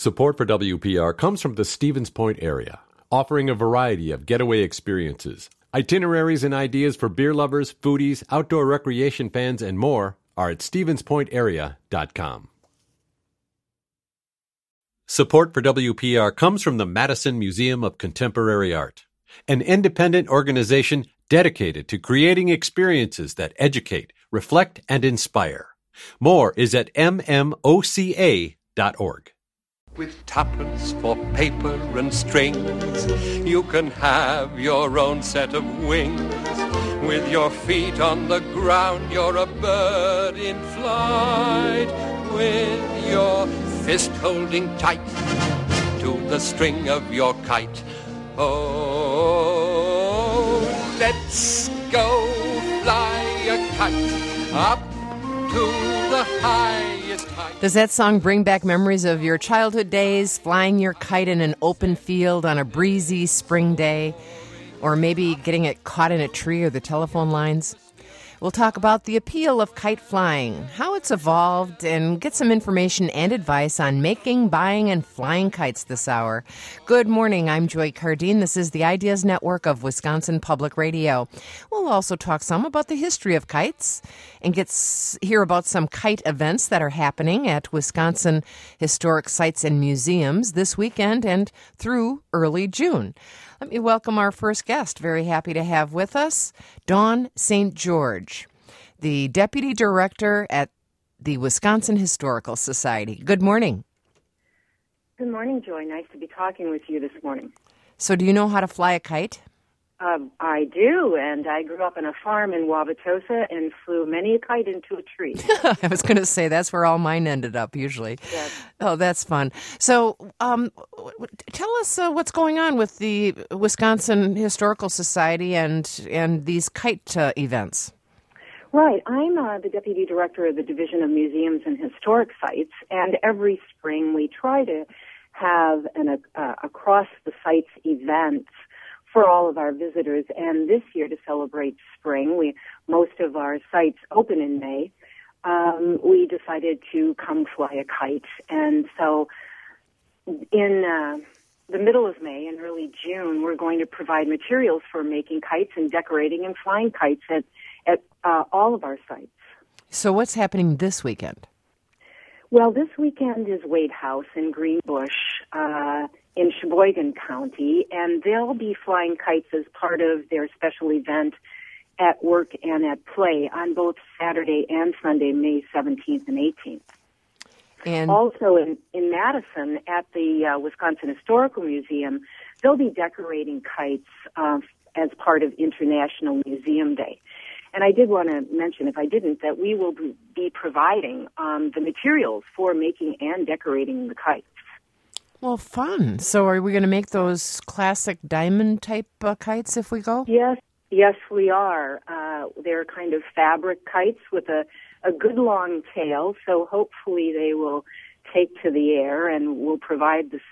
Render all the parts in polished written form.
Support for WPR comes from the Stevens Point area, offering a variety of getaway experiences. Itineraries and ideas for beer lovers, foodies, outdoor recreation fans, and more are at stevenspointarea.com. Support for WPR comes from the Madison Museum of Contemporary Art, an independent organization dedicated to creating experiences that educate, reflect, and inspire. More is at mmOCA.org. With tuppence for paper and strings, you can have your own set of wings. With your feet on the ground, you're a bird in flight. With your fist holding tight to the string of your kite. Oh, let's go fly a kite up to the highest height. Does that song bring back memories of your childhood days, flying your kite in an open field on a breezy spring day, or maybe getting it caught in a tree or the telephone lines? We'll talk about the appeal of kite flying, how it's evolved, and get some information and advice on making, buying, and flying kites this hour. Good morning, I'm Joy Cardine. This is the Ideas Network of Wisconsin Public Radio. We'll also talk some about the history of kites and hear about some kite events that are happening at Wisconsin Historic Sites and Museums this weekend and through early June. Let me welcome our first guest. Very happy to have with us Dawn St. George, the Deputy Director at the Wisconsin Historical Society. Good morning. Good morning, Joy. Nice to be talking with you this morning. So do you know how to fly a kite? I do, and I grew up on a farm in Wauwatosa and flew many a kite into a tree. I was going to say that's where all mine ended up usually. Yes. Oh, that's fun. So tell us what's going on with the Wisconsin Historical Society and these kite events. Right. I'm the Deputy Director of the Division of Museums and Historic Sites, and every spring we try to have an across the sites event for all of our visitors. And this year, to celebrate spring, most of our sites open in May. We decided to come fly a kite, and so in the middle of May and early June, we're going to provide materials for making kites and decorating and flying kites at all of our sites. So what's happening this weekend? Well, this weekend is Wade House in Greenbush in Sheboygan County, and they'll be flying kites as part of their special event at Work and at Play on both Saturday and Sunday, May 17th and 18th. And also in Madison at the Wisconsin Historical Museum, they'll be decorating kites as part of International Museum Day. And I did want to mention, if I didn't, that we will be providing the materials for making and decorating the kites. Well, fun. So are we going to make those classic diamond-type kites if we go? Yes, we are. They're kind of fabric kites with a good long tail, so hopefully they will take to the air, and we'll provide the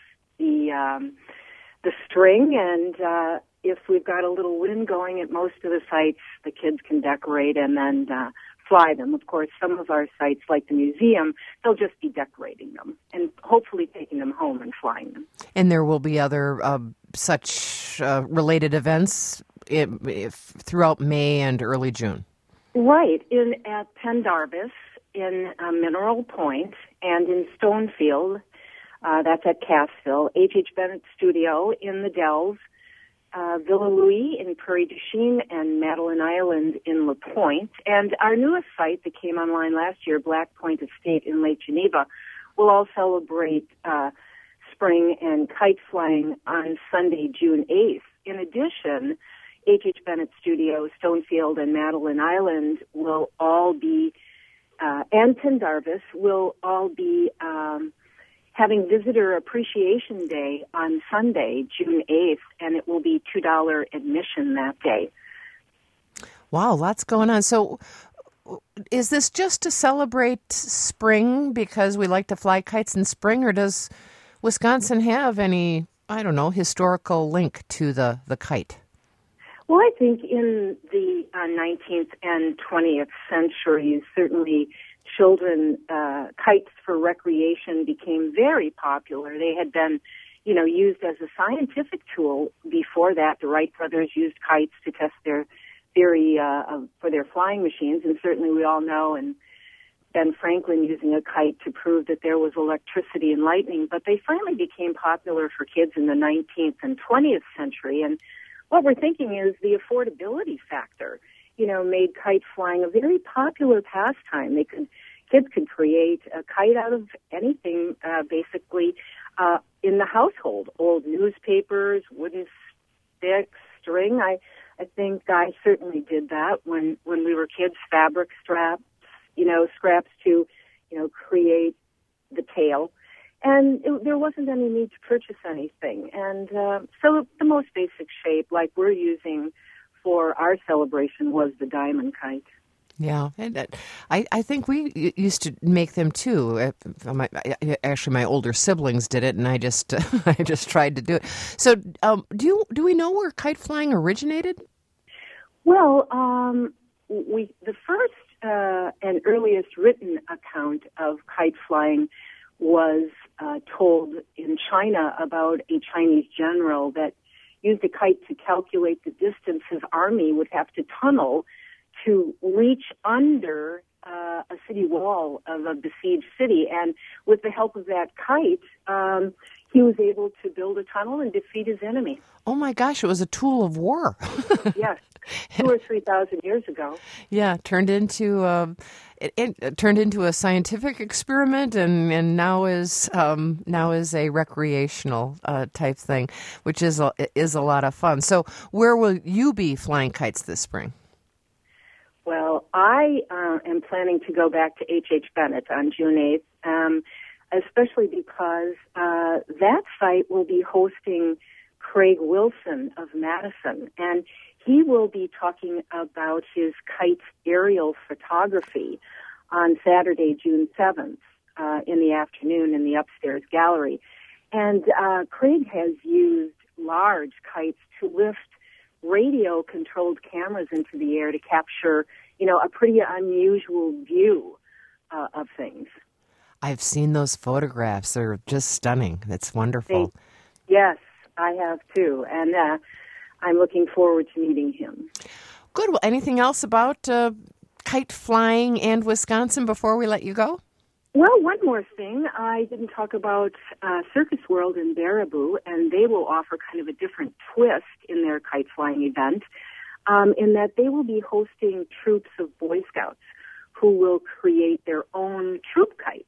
string, and if we've got a little wind going at most of the sites, the kids can decorate and then fly them. Of course, some of our sites, like the museum, they'll just be decorating them and hopefully taking them home and flying them. And there will be other such related events throughout May and early June. Right. At Pendarvis, in Mineral Point, and in Stonefield, that's at Cassville, H.H. Bennett Studio in the Dells, Villa Louis in Prairie du Chien, and Madeline Island in La Pointe. And our newest site that came online last year, Black Point Estate in Lake Geneva, will all celebrate spring and kite flying on Sunday, June 8th. In addition, H.H. Bennett Studio, Stonefield, and Madeline Island will all be, and Pendarvis will all be having Visitor Appreciation Day on Sunday, June 8th, and it will be $2 admission that day. Wow, lots going on. So is this just to celebrate spring because we like to fly kites in spring, or does Wisconsin have any, historical link to the kite? Well, I think in the 19th and 20th centuries, certainly children, kites for recreation became very popular. They had been, used as a scientific tool before that. The Wright brothers used kites to test their theory for their flying machines, and certainly we all know, and Ben Franklin using a kite to prove that there was electricity and lightning. But they finally became popular for kids in the 19th and 20th century, and what we're thinking is the affordability factor, made kite flying a very popular pastime. Kids could create a kite out of anything, basically, in the household. Old newspapers, wooden sticks, string. I think I certainly did that when we were kids. Fabric scraps to, create the tail. And there wasn't any need to purchase anything. And so the most basic shape, like we're using for our celebration, was the diamond kite. Yeah, and I think we used to make them too. Actually, my older siblings did it, and I just tried to do it. So, do we know where kite flying originated? Well, the first and earliest written account of kite flying was told in China about a Chinese general that used a kite to calculate the distance his army would have to tunnel to reach under a city wall of a besieged city. And with the help of that kite, he was able to build a tunnel and defeat his enemy. Oh my gosh, it was a tool of war. Yes, 2,000 or 3,000 years ago. Yeah, turned into a scientific experiment, and now is a recreational type thing, which is a lot of fun. So, where will you be flying kites this spring? Well, I am planning to go back to H.H. Bennett on June 8th, especially because that site will be hosting Craig Wilson of Madison, and he will be talking about his kite aerial photography on Saturday, June 7th, in the afternoon in the upstairs gallery. And Craig has used large kites to lift radio-controlled cameras into the air to capture, a pretty unusual view of things. I've seen those photographs. They're just stunning. It's wonderful. Yes, I have too. And I'm looking forward to meeting him. Good. Well, anything else about kite flying and Wisconsin before we let you go? Well, one more thing. I didn't talk about Circus World in Baraboo, and they will offer kind of a different twist in their kite flying event, in that they will be hosting troops of Boy Scouts who will create their own troop kites.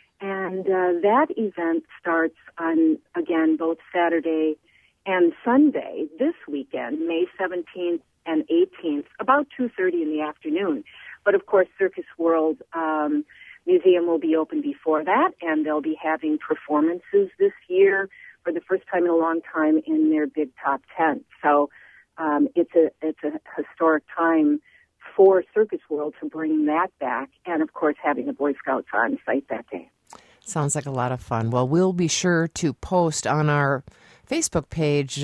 And that event starts on, again, both Saturday and Sunday this weekend, May 17th and 18th, about 2:30 in the afternoon. But, of course, Circus World Museum will be open before that, and they'll be having performances this year for the first time in a long time in their big top tent. So it's a historic time for Circus World to bring that back, and, of course, having the Boy Scouts on site that day. Sounds like a lot of fun. Well, we'll be sure to post on our Facebook page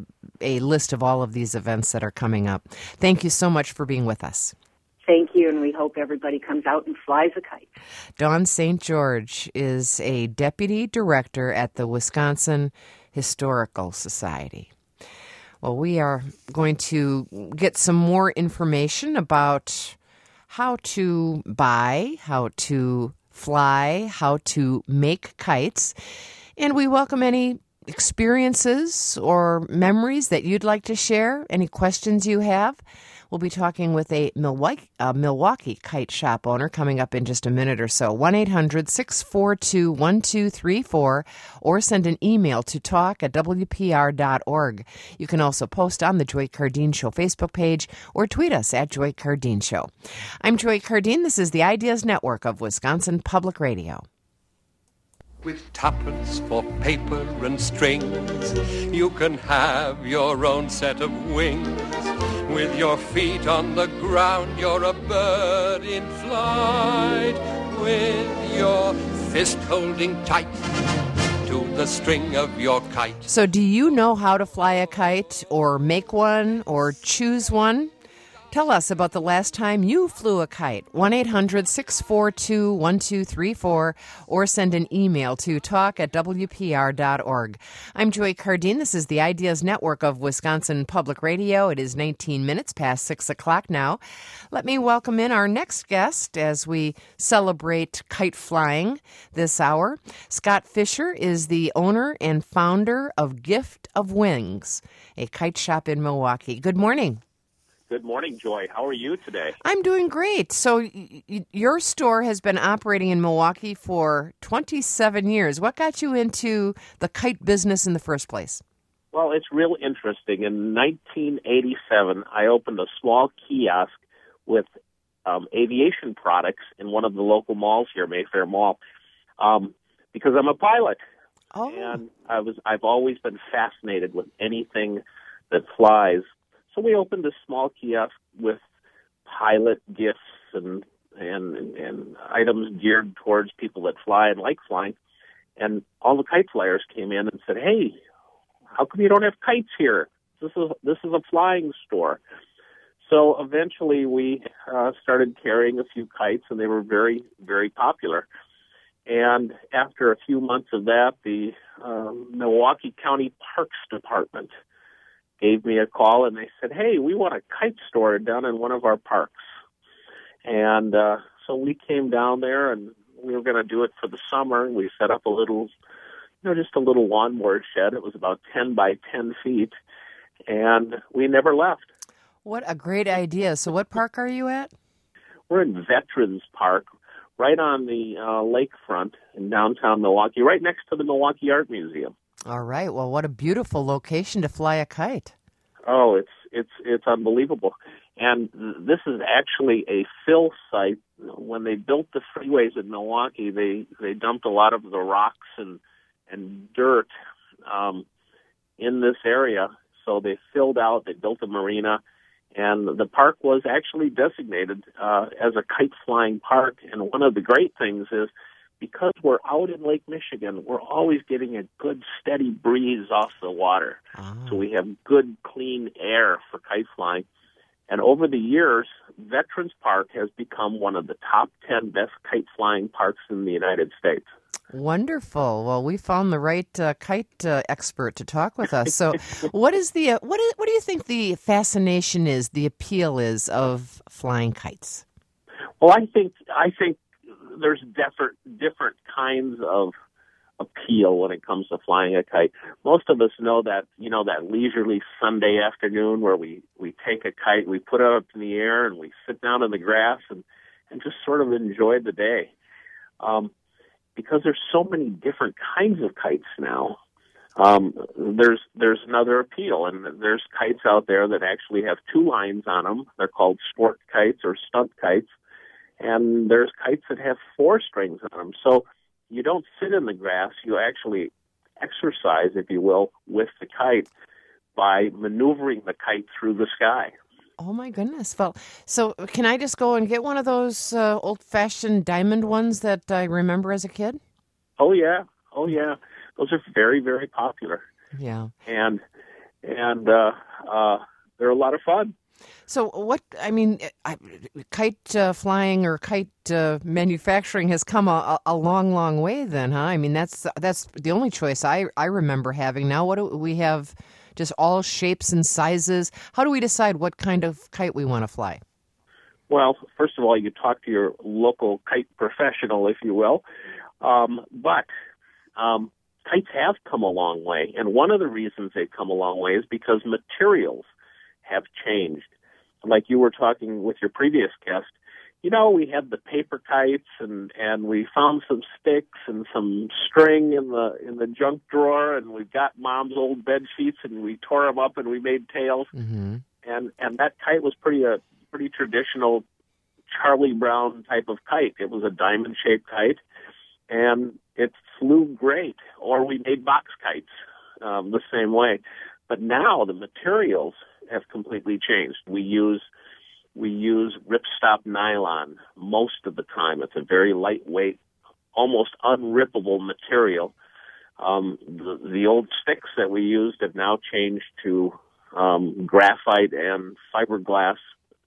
a list of all of these events that are coming up. Thank you so much for being with us. Thank you, and we hope everybody comes out and flies a kite. Dawn St. George is a deputy director at the Wisconsin Historical Society. Well, we are going to get some more information about how to buy, how to fly, how to make kites, and we welcome any experiences or memories that you'd like to share, any questions you have. We'll be talking with a Milwaukee kite shop owner coming up in just a minute or so. 1-800-642-1234 or send an email to talk@wpr.org. You can also post on the Joy Cardeen Show Facebook page or tweet us at Joy Cardeen Show. I'm Joy Cardeen. This is the Ideas Network of Wisconsin Public Radio. With tuppence for paper and strings, you can have your own set of wings. With your feet on the ground, you're a bird in flight. With your fist holding tight to the string of your kite. So do you know how to fly a kite or make one or choose one? Tell us about the last time you flew a kite. 1-800-642-1234 or send an email to talk@wpr.org. I'm Joy Cardine. This is the Ideas Network of Wisconsin Public Radio. It is 19 minutes past 6 o'clock now. Let me welcome in our next guest as we celebrate kite flying this hour. Scott Fisher is the owner and founder of Gift of Wings, a kite shop in Milwaukee. Good morning. Good morning, Joy. How are you today? I'm doing great. So your store has been operating in Milwaukee for 27 years. What got you into the kite business in the first place? Well, it's real interesting. In 1987, I opened a small kiosk with aviation products in one of the local malls here, Mayfair Mall, because I'm a pilot. Oh. And I've always been fascinated with anything that flies. So we opened a small kiosk with pilot gifts and items geared towards people that fly and like flying. And all the kite flyers came in and said, "Hey, how come you don't have kites here? This is a flying store." So eventually we started carrying a few kites, and they were very, very popular. And after a few months of that, the Milwaukee County Parks Department gave me a call, and they said, "Hey, we want a kite store down in one of our parks." And so we came down there, and we were going to do it for the summer. We set up a little, just a little lawnmower shed. It was about 10 by 10 feet, and we never left. What a great idea. So what park are you at? We're in Veterans Park, right on the lakefront in downtown Milwaukee, right next to the Milwaukee Art Museum. All right. Well, what a beautiful location to fly a kite. Oh, it's unbelievable. And this is actually a fill site. When they built the freeways in Milwaukee, they dumped a lot of the rocks and dirt in this area. So they filled out, they built a marina, and the park was actually designated as a kite flying park. And one of the great things is, because we're out in Lake Michigan, we're always getting a good steady breeze off the water. So we have good, clean air for kite flying. And over the years, Veterans Park has become one of the top 10 best kite flying parks in the United States. Wonderful. Well, we found the right kite expert to talk with us. So what is the what do you think the fascination is, the appeal is of flying kites? Well, I think there's different kinds of appeal when it comes to flying a kite. Most of us know that, that leisurely Sunday afternoon where we take a kite, we put it up in the air, and we sit down in the grass and just sort of enjoy the day. Because there's so many different kinds of kites now, there's another appeal, and there's kites out there that actually have two lines on them. They're called sport kites or stunt kites. And there's kites that have 4 strings on them. So you don't sit in the grass. You actually exercise, if you will, with the kite by maneuvering the kite through the sky. Oh, my goodness. Well, so can I just go and get one of those old-fashioned diamond ones that I remember as a kid? Oh, yeah. Those are very, very popular. Yeah. And they're a lot of fun. So kite flying or kite manufacturing has come a long, long way then, huh? I mean, that's the only choice I remember having. Now, what do we have? Just all shapes and sizes. How do we decide what kind of kite we want to fly? Well, first of all, you talk to your local kite professional, if you will. But kites have come a long way. And one of the reasons they've come a long way is because materials have changed. Like you were talking with your previous guest, we had the paper kites and we found some sticks and some string in the junk drawer, and we got Mom's old bed sheets and we tore them up and we made tails. Mm-hmm. And that kite was pretty traditional Charlie Brown type of kite. It was a diamond-shaped kite, and it flew great. Or we made box kites the same way. But now the materials have completely changed. We use ripstop nylon most of the time. It's a very lightweight, almost unrippable material. The old sticks that we used have now changed to graphite and fiberglass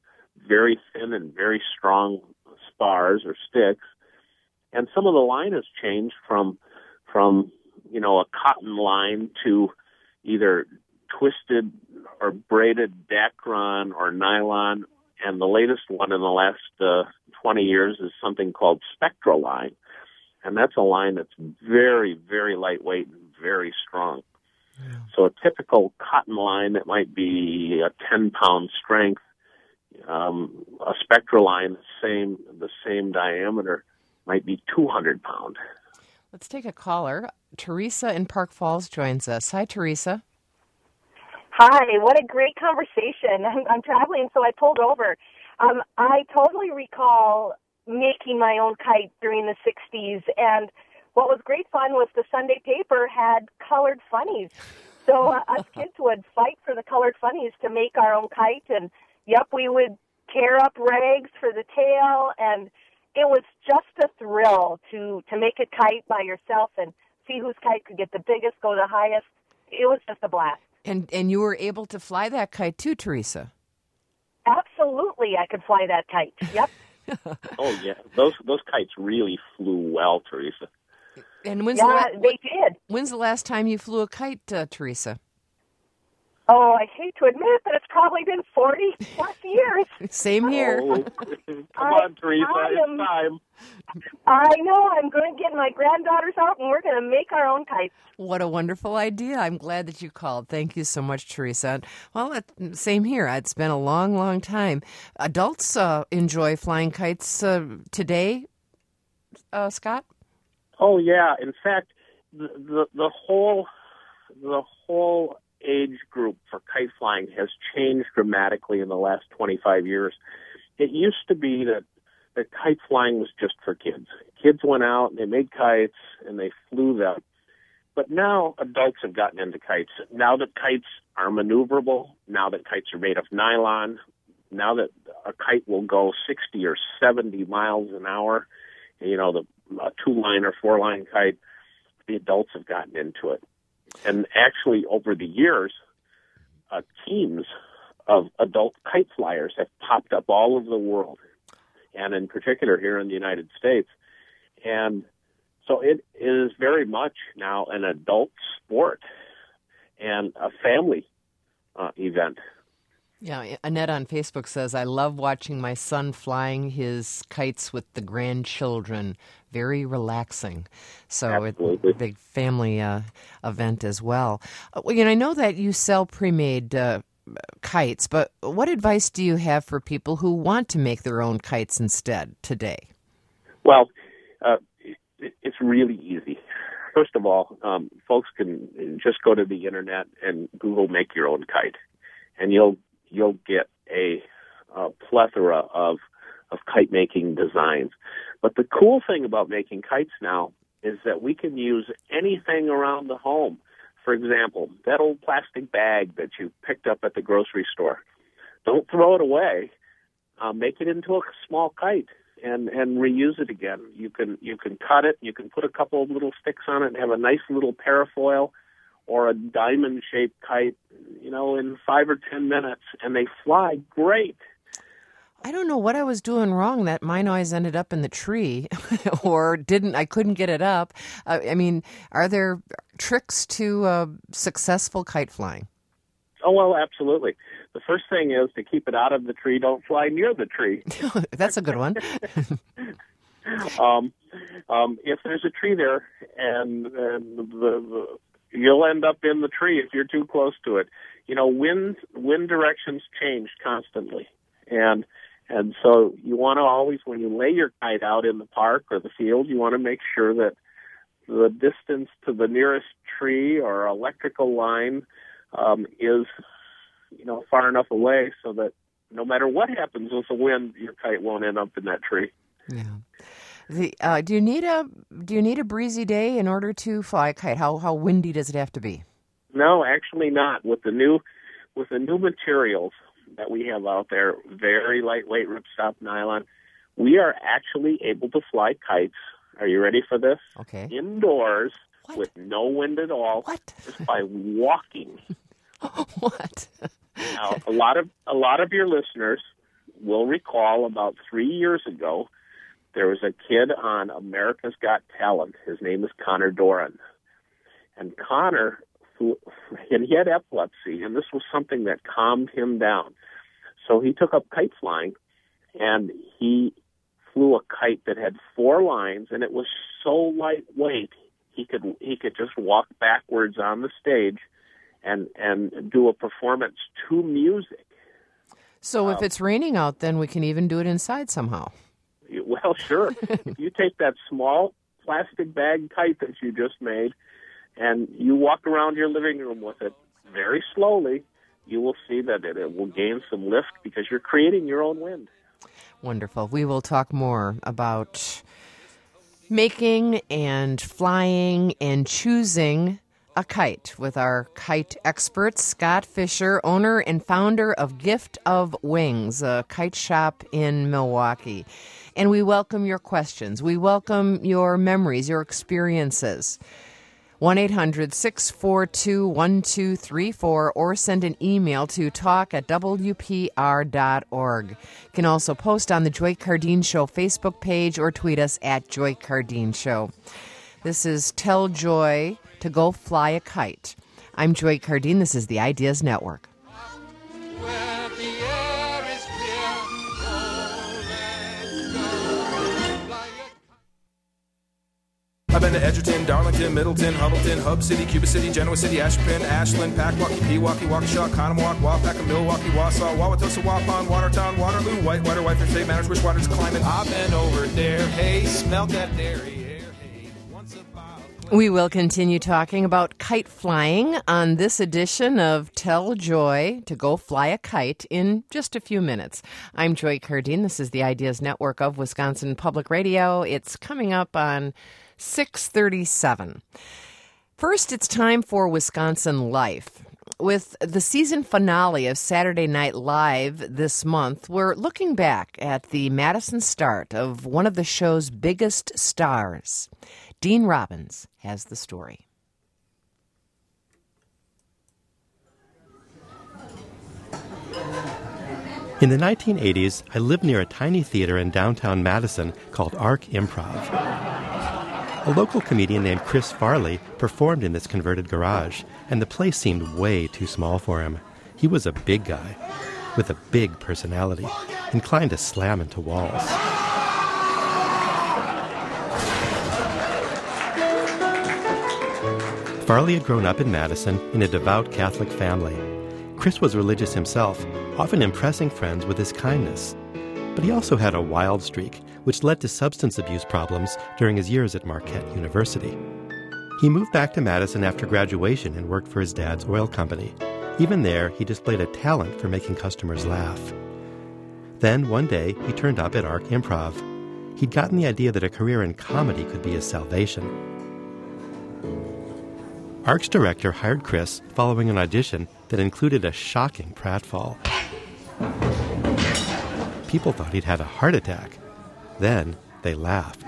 very thin and very strong spars or sticks. And some of the line has changed from a cotton line to either twisted or braided Dacron or nylon. And the latest one in the last 20 years is something called Spectra line. And that's a line that's very, very lightweight and very strong. Yeah. So a typical cotton line that might be a 10-pound strength, a Spectra line, the same diameter, might be 200 pound. Let's take a caller. Teresa in Park Falls joins us. Hi, Teresa. Hi, what a great conversation. I'm traveling, so I pulled over. I totally recall making my own kite during the 60s, and what was great fun was the Sunday paper had colored funnies. So us kids would fight for the colored funnies to make our own kite, and we would tear up rags for the tail, and it was just a thrill to make a kite by yourself and see whose kite could get the biggest, go the highest. It was just a blast. And you were able to fly that kite too, Teresa? Absolutely, I could fly that kite. Yep. Oh, yeah. Those kites really flew well, Teresa. And they did. When's the last time you flew a kite, Teresa? Oh, I hate to admit it, but it's probably been 40-plus years. Same here. Oh, come on, Teresa, it's time. I know. I'm going to get my granddaughters out, and we're going to make our own kites. What a wonderful idea. I'm glad that you called. Thank you so much, Teresa. Well, same here. It's been a long, long time. Adults enjoy flying kites today, Scott? Oh, yeah. In fact, the whole age group for kite flying has changed dramatically in the last 25 years. It used to be that kite flying was just for kids. Kids went out and they made kites and they flew them. But now adults have gotten into kites. Now that kites are maneuverable, now that kites are made of nylon, now that a kite will go 60 or 70 miles an hour, a 2-line or 4-line kite, the adults have gotten into it. And actually, over the years, teams of adult kite flyers have popped up all over the world, and in particular here in the United States. And so it is very much now an adult sport and a family event. Yeah, Annette on Facebook says, I love watching my son flying his kites with the grandchildren. Very relaxing. So Absolutely. It's a big family event as well. I know that you sell pre-made kites, but what advice do you have for people who want to make their own kites instead today? Well, it's really easy. First of all, folks can just go to the internet and Google "make your own kite," and you'll get a plethora of kite making designs. But the cool thing about making kites now is that we can use anything around the home. For example, that old plastic bag that you picked up at the grocery store. Don't throw it away. Make it into a small kite and reuse it again. You can cut it. You can put a couple of little sticks on it and have a nice little parafoil or a diamond-shaped kite, in 5 or 10 minutes, and they fly great. I don't know what I was doing wrong that mine always ended up in the tree or I couldn't get it up. Are there tricks to successful kite flying? Oh, well, absolutely. The first thing is to keep it out of the tree. Don't fly near the tree. That's a good one. If there's a tree there and you'll end up in the tree if you're too close to it. Wind directions change constantly. And so you want to always, when you lay your kite out in the park or the field, you want to make sure that the distance to the nearest tree or electrical line is, far enough away so that no matter what happens with the wind, your kite won't end up in that tree. Yeah. Do you need a breezy day in order to fly a kite? How windy does it have to be? No, actually not. With the new materials that we have out there, very lightweight ripstop nylon, we are actually able to fly kites. Are you ready for this? Okay. Indoors. What? With no wind at all. What? Just by walking. What? Now, a lot of your listeners will recall about 3 years ago, there was a kid on America's Got Talent. His name is Connor Doran. And Connor, and he had epilepsy, and this was something that calmed him down. So he took up kite flying, and he flew a kite that had 4 lines, and it was so lightweight, he could just walk backwards on the stage and do a performance to music. So if it's raining out, then we can even do it inside somehow. Well, sure. If you take that small plastic bag kite that you just made and you walk around your living room with it very slowly, you will see that it will gain some lift because you're creating your own wind. Wonderful. We will talk more about making and flying and choosing a kite with our kite expert, Scott Fisher, owner and founder of Gift of Wings, a kite shop in Milwaukee. And we welcome your questions. We welcome your memories, your experiences. 1-800-642-1234 or send an email to talk@wpr.org. You can also post on the Joy Cardeen Show Facebook page or tweet us at Joy Cardeen Show. This is Tell Joy to Go Fly a Kite. I'm Joy Cardeen. This is the Ideas Network. Where the air is clear, I've been to Edgerton, Darlington, Middleton, Hubbleton, Hub City, Cuba City, Genoa City, Ashburn, Ashland, Packwaukee, Pewaukee, Waukesha, Conomowoc, Waupaca, Milwaukee, Wausau, Wauwatosa, Waupun, Watertown, Waterloo, Whitewater, Whitefish Bay, Manners, Wishwaters, Climate. I've been over there, hey, smelt that dairy. We will continue talking about kite flying on this edition of Tell Joy to Go Fly a Kite in just a few minutes. I'm Joy Cardeen. This is the Ideas Network of Wisconsin Public Radio. It's coming up on 6:37. First, it's time for Wisconsin Life. With the season finale of Saturday Night Live this month, we're looking back at the Madison start of one of the show's biggest stars. Dean Robbins has the story. In the 1980s, I lived near a tiny theater in downtown Madison called Arc Improv. A local comedian named Chris Farley performed in this converted garage, and the place seemed way too small for him. He was a big guy, with a big personality, inclined to slam into walls. Farley had grown up in Madison in a devout Catholic family. Chris was religious himself, often impressing friends with his kindness. But he also had a wild streak, which led to substance abuse problems during his years at Marquette University. He moved back to Madison after graduation and worked for his dad's oil company. Even there, he displayed a talent for making customers laugh. Then, one day, he turned up at Arc Improv. He'd gotten the idea that a career in comedy could be his salvation. Arc's director hired Chris following an audition that included a shocking pratfall. People thought he'd had a heart attack. Then they laughed.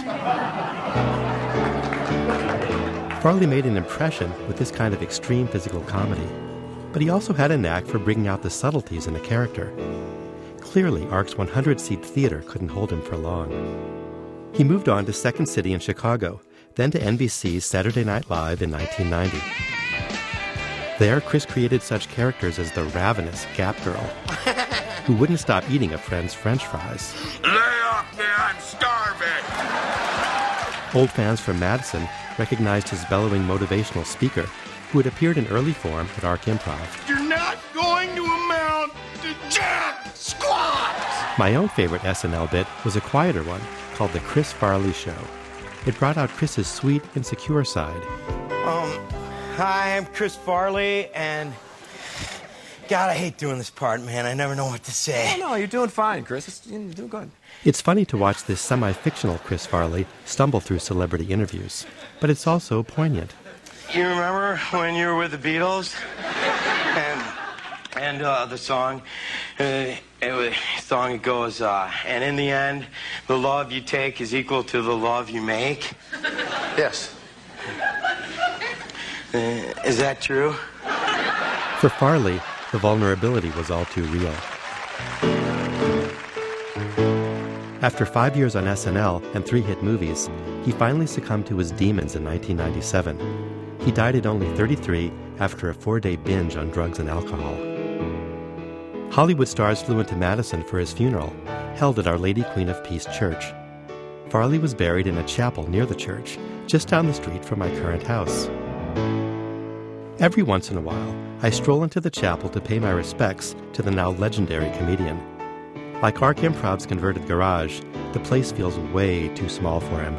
Farley made an impression with this kind of extreme physical comedy, but he also had a knack for bringing out the subtleties in a character. Clearly, Arc's 100-seat theater couldn't hold him for long. He moved on to Second City in Chicago, then to NBC's Saturday Night Live in 1990. There, Chris created such characters as the ravenous Gap Girl, who wouldn't stop eating a friend's French fries. Lay off me, I'm starving! Old fans from Madison recognized his bellowing motivational speaker, who had appeared in early form at Arc Improv. You're not going to amount to jack squat! My own favorite SNL bit was a quieter one called The Chris Farley Show. It brought out Chris's sweet, insecure side. Hi, I'm Chris Farley, and God, I hate doing this part, man. I never know what to say. Oh, no, you're doing fine, Chris. You're doing good. It's funny to watch this semi-fictional Chris Farley stumble through celebrity interviews, but it's also poignant. You remember when you were with the Beatles? And the song, it goes, and in the end, the love you take is equal to the love you make. Yes. Is that true? For Farley, the vulnerability was all too real. After 5 years on SNL and 3 hit movies, he finally succumbed to his demons in 1997. He died at only 33 after a 4-day binge on drugs and alcohol. Hollywood stars flew into Madison for his funeral, held at Our Lady Queen of Peace Church. Farley was buried in a chapel near the church, just down the street from my current house. Every once in a while, I stroll into the chapel to pay my respects to the now legendary comedian. Like Arc Improv's converted garage, the place feels way too small for him.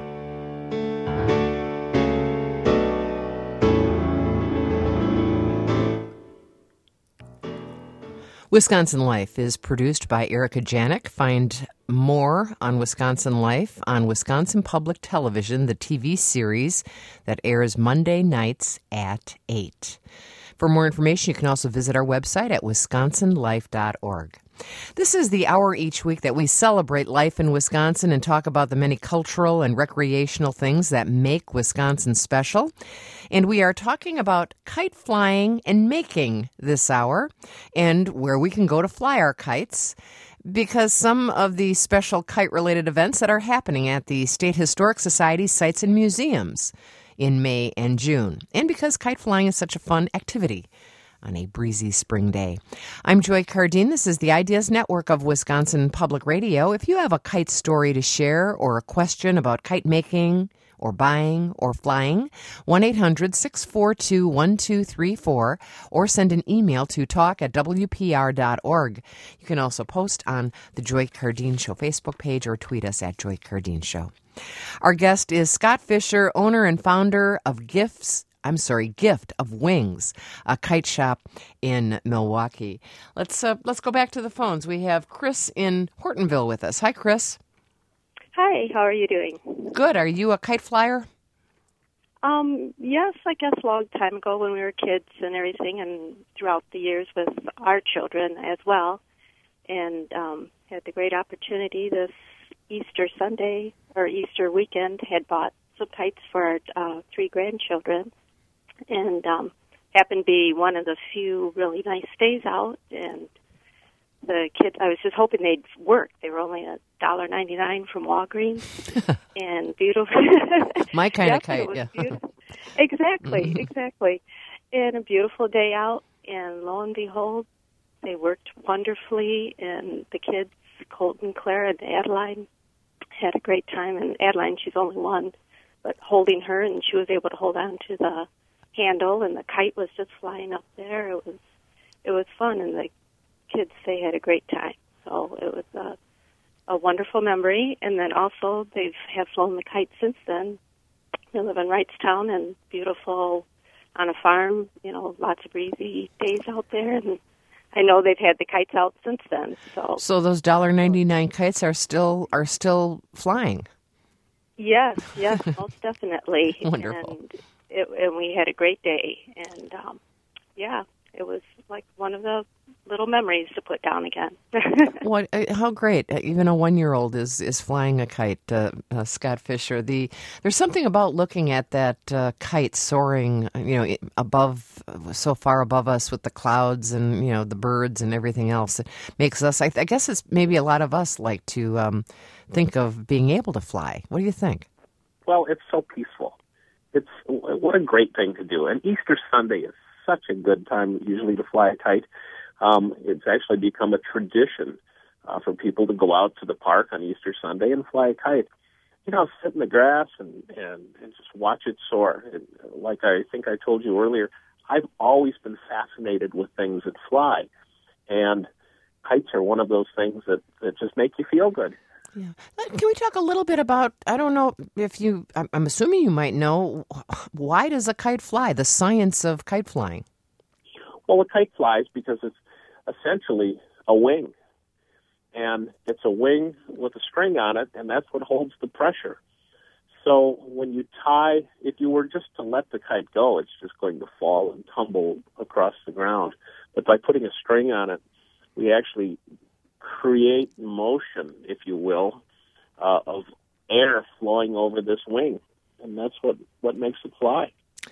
Wisconsin Life is produced by Erica Janik. Find more on Wisconsin Life on Wisconsin Public Television, the TV series that airs Monday nights at 8. For more information, you can also visit our website at wisconsinlife.org. This is the hour each week that we celebrate life in Wisconsin and talk about the many cultural and recreational things that make Wisconsin special. And we are talking about kite flying and making this hour and where we can go to fly our kites, because some of the special kite-related events that are happening at the State Historic Society sites and museums in May and June, and because kite flying is such a fun activity on a breezy spring day. I'm Joy Cardine. This is the Ideas Network of Wisconsin Public Radio. If you have a kite story to share or a question about kite making or buying or flying, 1-800-642-1234, or send an email to talk@wpr.org. You can also post on the Joy Cardine Show Facebook page or tweet us at Joy Cardine Show. Our guest is Scott Fisher, owner and founder of Gift of Wings, a kite shop in Milwaukee. Let's go back to the phones. We have Chris in Hortonville with us. Hi, Chris. Hi, how are you doing? Good. Are you a kite flyer? Yes, I guess a long time ago when we were kids and everything, and throughout the years with our children as well. And had the great opportunity this Easter Sunday or Easter weekend, had bought some kites for our 3 grandchildren. And happened to be one of the few really nice days out, and the kids, I was just hoping they'd work. They were only $1.99 from Walgreens, and beautiful. My kind of kite, yeah. Exactly. And a beautiful day out, and lo and behold, they worked wonderfully, and the kids, Colton, Claire, and Adeline, had a great time. And Adeline, she's only 1, but holding her, and she was able to hold on to the handle, and the kite was just flying up there. It was fun, and the kids, they had a great time. So it was a wonderful memory. And then also they have flown the kite since then. They live in Wrightstown, and beautiful on a farm. Lots of breezy days out there, and I know they've had the kites out since then. So those $1.99 kites are still flying. Yes, most definitely. Wonderful. And we had a great day, and it was like one of the little memories to put down again. How great! Even a 1-year-old is flying a kite. Scott Fisher. There's something about looking at that kite soaring, above, so far above us with the clouds and the birds and everything else. It makes us. I guess it's maybe a lot of us like to think of being able to fly. What do you think? Well, it's so peaceful. What a great thing to do. And Easter Sunday is such a good time usually to fly a kite. It's actually become a tradition for people to go out to the park on Easter Sunday and fly a kite. Sit in the grass and just watch it soar. And like I think I told you earlier, I've always been fascinated with things that fly. And kites are one of those things that just make you feel good. Yeah. Can we talk a little bit about, I don't know if I'm assuming you might know, why does a kite fly, the science of kite flying? Well, a kite flies because it's essentially a wing. And it's a wing with a string on it, and that's what holds the pressure. So when you tie, if you were just to let the kite go, it's just going to fall and tumble across the ground. But by putting a string on it, we actually create motion, if you will, of air flowing over this wing, and that's what makes it fly.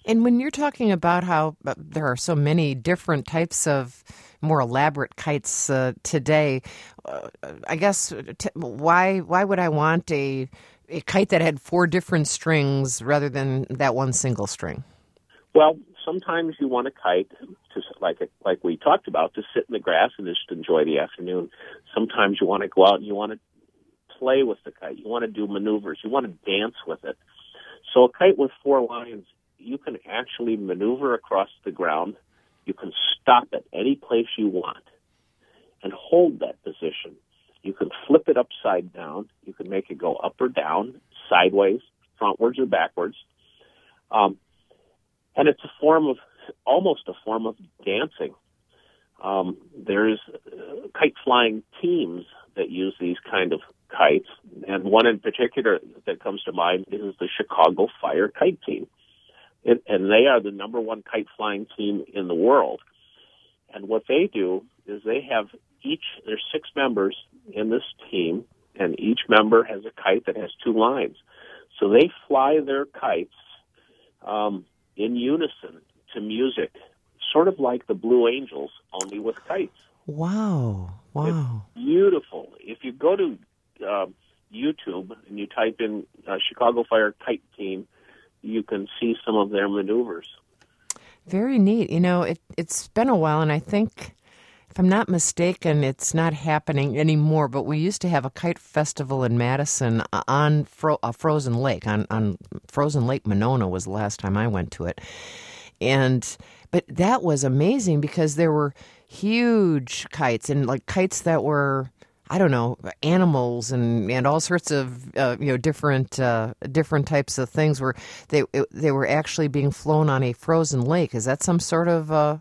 And when you're talking about how there are so many different types of more elaborate kites today, I guess why would I want a kite that had 4 different strings rather than that one single string? Well, sometimes you want a kite to, like we talked about, to sit in the grass and just enjoy the afternoon. Sometimes you want to go out and you want to play with the kite. You want to do maneuvers. You want to dance with it. So a kite with 4 lines, you can actually maneuver across the ground. You can stop at any place you want and hold that position. You can flip it upside down. You can make it go up or down, sideways, frontwards or backwards. And it's almost a form of dancing. There's kite flying teams that use these kind of kites, and one in particular that comes to mind is the Chicago Fire Kite Team. And they are the number 1 kite flying team in the world. And what they do is they have there's 6 members in this team, and each member has a kite that has 2 lines. So they fly their kites in unison to music, sort of like the Blue Angels, only with kites. Wow. It's beautiful. If you go to YouTube and you type in Chicago Fire Kite Team, you can see some of their maneuvers. Very neat. You know, it's been a while, and I think, if I'm not mistaken, it's not happening anymore, but we used to have a kite festival in Madison on Frozen Lake. On Frozen Lake Monona was the last time I went to it. But that was amazing because there were huge kites and like kites that were, I don't know, animals and all sorts of different types of things where they were actually being flown on a frozen lake. Is that some sort of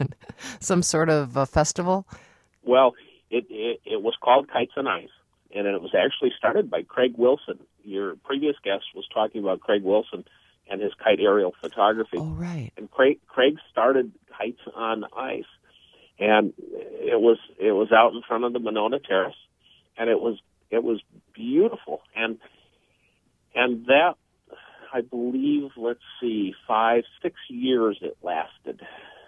festival? Well, it was called Kites on Ice, and it was actually started by Craig Wilson. Your previous guest was talking about Craig Wilson and his kite aerial photography. Oh, right. And Craig started Kites on Ice. And it was out in front of the Monona Terrace, and it was beautiful. And that, I believe, 5-6 years it lasted.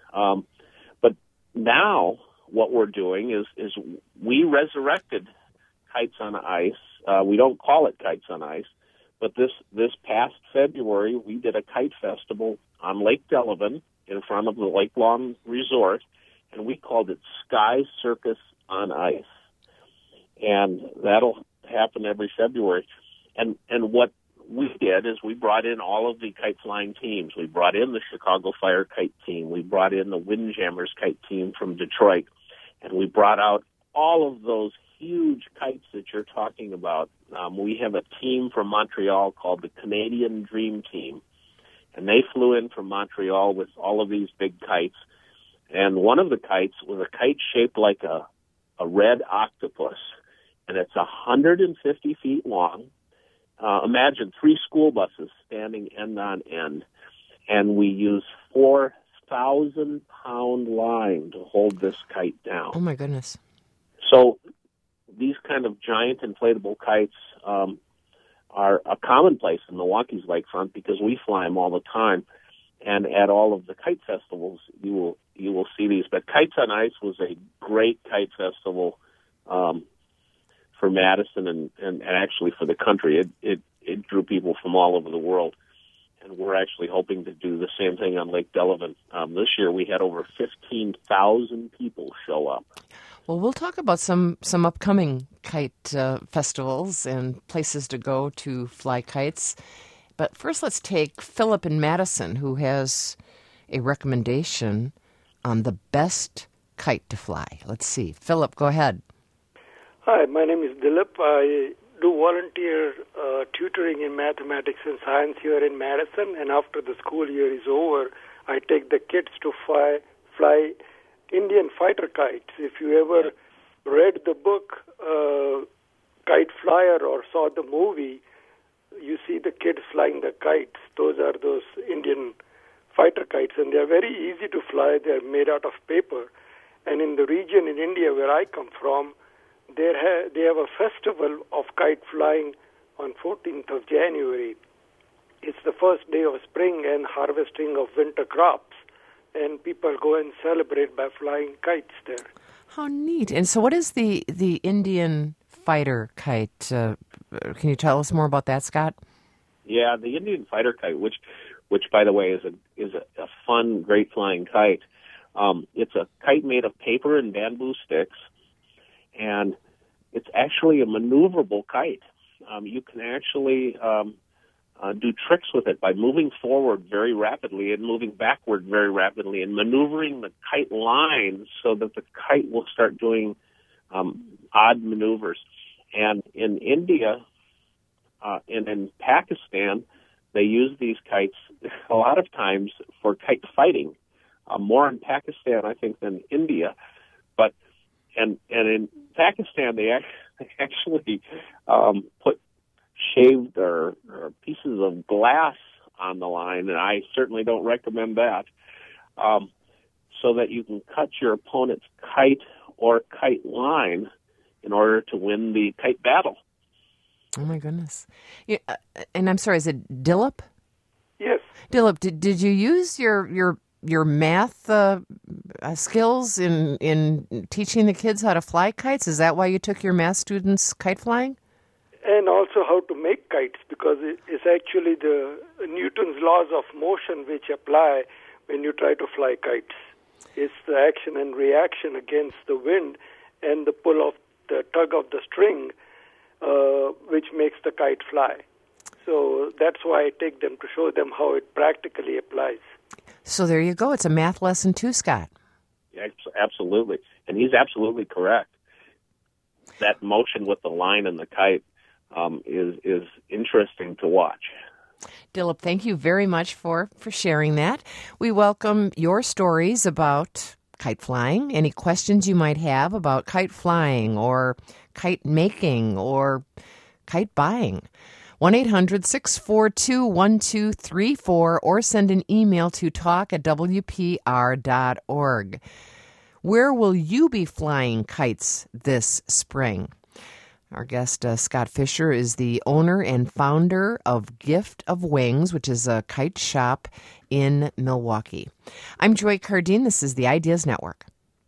But now what we're doing is we resurrected Kites on Ice. We don't call it Kites on Ice, but this past February we did a kite festival on Lake Delavan in front of the Lake Lawn Resort. And we called it Sky Circus on Ice. And that'll happen every February. And what we did is we brought in all of the kite flying teams. We brought in the Chicago Fire Kite Team. We brought in the Windjammers Kite Team from Detroit. And we brought out all of those huge kites that you're talking about. We have a team from Montreal called the Canadian Dream Team. And they flew in from Montreal with all of these big kites. And one of the kites was a kite shaped like a red octopus, and it's 150 feet long. Imagine 3 school buses standing end on end, and we use 4,000-pound line to hold this kite down. Oh, my goodness. So these kind of giant inflatable kites are a commonplace in Milwaukee's lakefront because we fly them all the time. And at all of the kite festivals, you will see these. But Kites on Ice was a great kite festival for Madison and actually for the country. It drew people from all over the world. And we're actually hoping to do the same thing on Lake Delavan. This year we had over 15,000 people show up. Well, we'll talk about some upcoming kite festivals and places to go to fly kites. But first, let's take Philip in Madison, who has a recommendation on the best kite to fly. Let's see. Philip, go ahead. Hi, my name is Dilip. I do volunteer tutoring in mathematics and science here in Madison, and after the school year is over, I take the kids to fly Indian fighter kites. If you ever read the book Kite Flyer or saw the movie, you see the kids flying the kites. Those are those Indian fighter kites, and they're very easy to fly. They're made out of paper. And in the region in India where I come from, they have a festival of kite flying on 14th of January. it's the first day of spring and harvesting of winter crops, and people go and celebrate by flying kites there. How neat. And so what is the Indian fighter kite? Can you tell us more about that, Scott? Yeah, the Indian fighter kite, which by the way is a fun, great flying kite. It's a kite made of paper and bamboo sticks, and it's actually a maneuverable kite. You can actually do tricks with it by moving forward very rapidly and moving backward very rapidly and maneuvering the kite line so that the kite will start doing odd maneuvers. And in India and in Pakistan, they use these kites a lot of times for kite fighting, more in Pakistan, I think, than India. But and in Pakistan, they actually put shaved or pieces of glass on the line, and I certainly don't recommend that, so that you can cut your opponent's kite or kite line in order to win the kite battle. Oh, my goodness. Yeah, and I'm sorry, is it Dilip? Yes. Dilip, did you use your math skills in teaching the kids how to fly kites? Is that why you took your math students kite flying? And also how to make kites, because it's actually the Newton's laws of motion which apply when you try to fly kites. It's the action and reaction against the wind and the pull of the tug of the string which makes the kite fly. So that's why I take them to show them how it practically applies. So there you go. It's a math lesson too, Scott. Yeah, absolutely. And he's absolutely correct. That motion with the line and the kite is interesting to watch. Dilip, thank you very much for sharing that. We welcome your stories about kite flying, any questions you might have about kite flying or kite making or kite buying. 1-800-642-1234 or send an email to talk@wpr.org. Where will you be flying kites this spring? Our guest, Scott Fisher, is the owner and founder of Gift of Wings, which is a kite shop in Milwaukee. I'm Joy Cardine. This is the Ideas Network.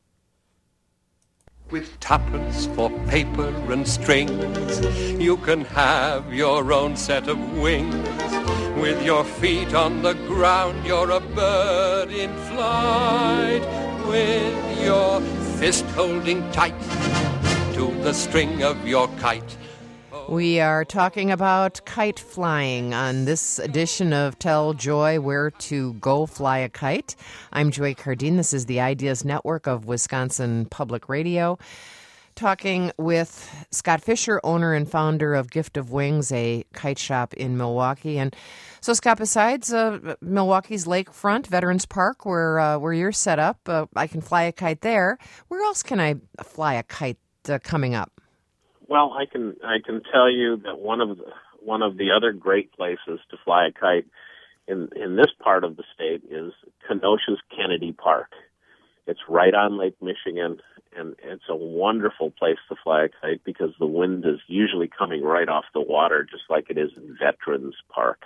With tuppence for paper and strings, you can have your own set of wings. With your feet on the ground, you're a bird in flight. With your fist holding tight to the string of your kite. We are talking about kite flying on this edition of Tell Joy Where to Go Fly a Kite. I'm Joy Cardine. This is the Ideas Network of Wisconsin Public Radio. Talking with Scott Fisher, owner and founder of Gift of Wings, a kite shop in Milwaukee. And so, Scott, besides Milwaukee's Lakefront Veterans Park, where you're set up, I can fly a kite there. Where else can I fly a kite coming up? Well, I can tell you that one of the other great places to fly a kite in this part of the state is Kenosha's Kennedy Park. It's right on Lake Michigan, and it's a wonderful place to fly a kite because the wind is usually coming right off the water, just like it is in Veterans Park.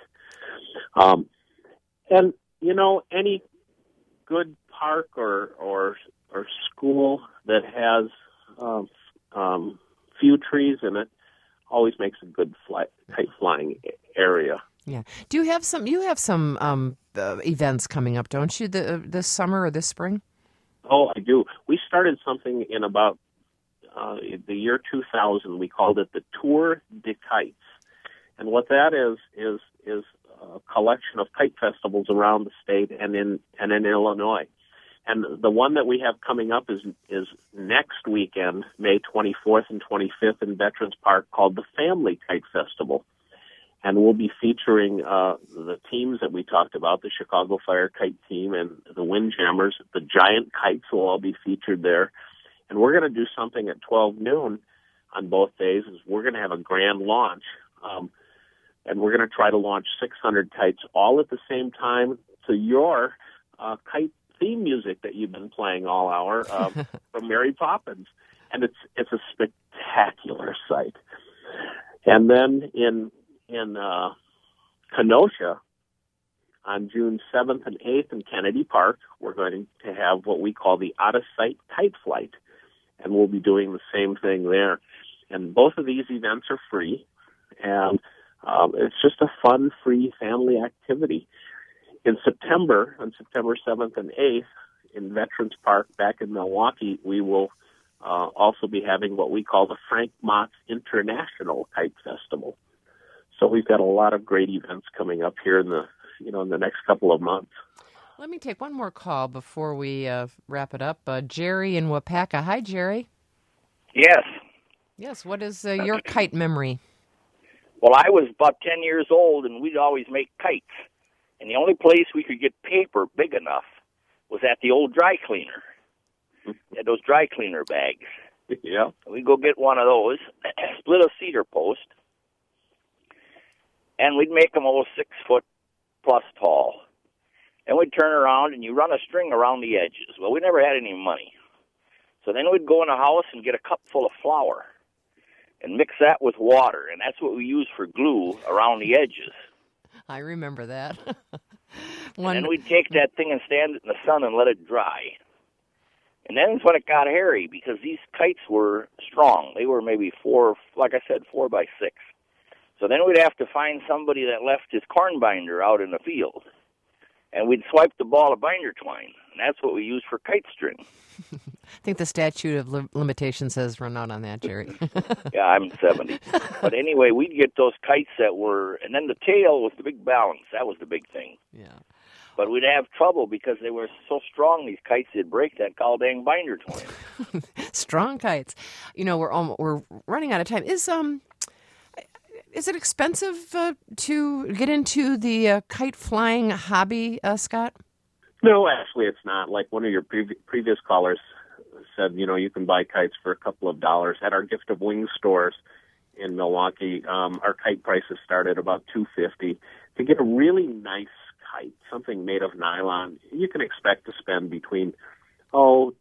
And you know, any good park or school that has few trees in it always makes a good kite flying area. Yeah. Do you have some? You have some events coming up, don't you? This summer or this spring? Oh, I do. We started something in about the year 2000. We called it the Tour de Kites, and what that is a collection of kite festivals around the state and in Illinois. And the one that we have coming up is next weekend, May 24th and 25th in Veterans Park, called the Family Kite Festival. And we'll be featuring the teams that we talked about, the Chicago Fire Kite Team and the Windjammers. The Giant Kites will all be featured there. And we're going to do something at 12 noon on both days. We're going to have a grand launch. And we're going to try to launch 600 kites all at the same time to your kite theme music that you've been playing all hour from Mary Poppins, and it's a spectacular sight. And then in Kenosha, on June 7th and 8th in Kennedy Park, we're going to have what we call the out-of-sight kite flight, and we'll be doing the same thing there. And both of these events are free, and it's just a fun, free family activity. In September, on September 7th and 8th, in Veterans Park back in Milwaukee, we will also be having what we call the Frank Motts International Kite Festival. So we've got a lot of great events coming up here in the next couple of months. Let me take one more call before we wrap it up. Jerry in Wapaka. Hi, Jerry. Yes. Yes, what is your kite memory? Well, I was about 10 years old, and we'd always make kites. And the only place we could get paper big enough was at the old dry cleaner. They had those dry cleaner bags. Yeah. We'd go get one of those, split a cedar post, and we'd make them 6 foot plus tall. And we'd turn around, and you run a string around the edges. Well, we never had any money. So then we'd go in the house and get a cup full of flour and mix that with water, and that's what we used for glue around the edges. I remember that. And then we'd take that thing and stand it in the sun and let it dry. And then it's when it got hairy, because these kites were strong. They were maybe 4 by 6. So then we'd have to find somebody that left his corn binder out in the field. And we'd swipe the ball of binder twine. And that's what we used for kite string. I think the statute of limitations has run out on that, Jerry. Yeah, I'm 70. But anyway, we'd get those kites that were, and then the tail was the big balance. That was the big thing. Yeah. But we'd have trouble because they were so strong, these kites, they'd break that dang binder twine. Strong kites. We're running out of time. Is it expensive to get into the kite flying hobby, Scott? No, actually it's not. Like one of your previous callers said, you can buy kites for a couple of dollars. At our Gift of Wings stores in Milwaukee, our kite prices start at about $250. To get a really nice kite, something made of nylon, you can expect to spend between $10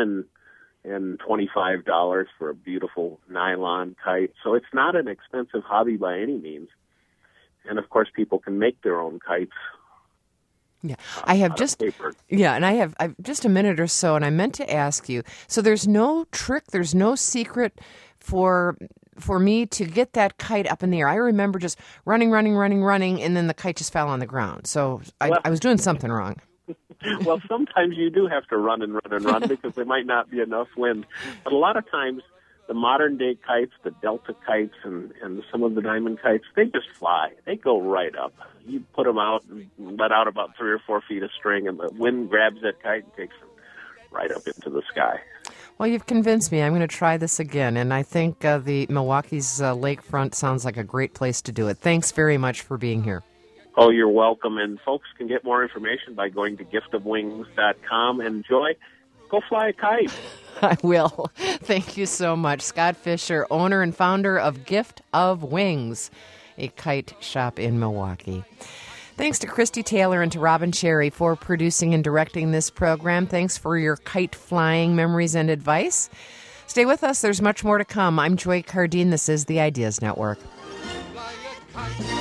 and $25 for a beautiful nylon kite. So it's not an expensive hobby by any means. And of course, people can make their own kites. Yeah, I have just a minute or so, and I meant to ask you. So there's no trick, there's no secret for me to get that kite up in the air. I remember just running, and then the kite just fell on the ground. So I was doing something wrong. Well, sometimes you do have to run because there might not be enough wind. But a lot of times, the modern-day kites, the Delta kites, and some of the diamond kites, they just fly. They go right up. You put them out and let out about 3 or 4 feet of string, and the wind grabs that kite and takes them right up into the sky. Well, you've convinced me. I'm going to try this again, and I think the Milwaukee's lakefront sounds like a great place to do it. Thanks very much for being here. Oh, you're welcome. And folks can get more information by going to giftofwings.com. And Joy, go fly a kite. I will. Thank you so much. Scott Fisher, owner and founder of Gift of Wings, a kite shop in Milwaukee. Thanks to Christy Taylor and to Robin Cherry for producing and directing this program. Thanks for your kite flying memories and advice. Stay with us. There's much more to come. I'm Joy Cardine. This is the Ideas Network. Fly a kite.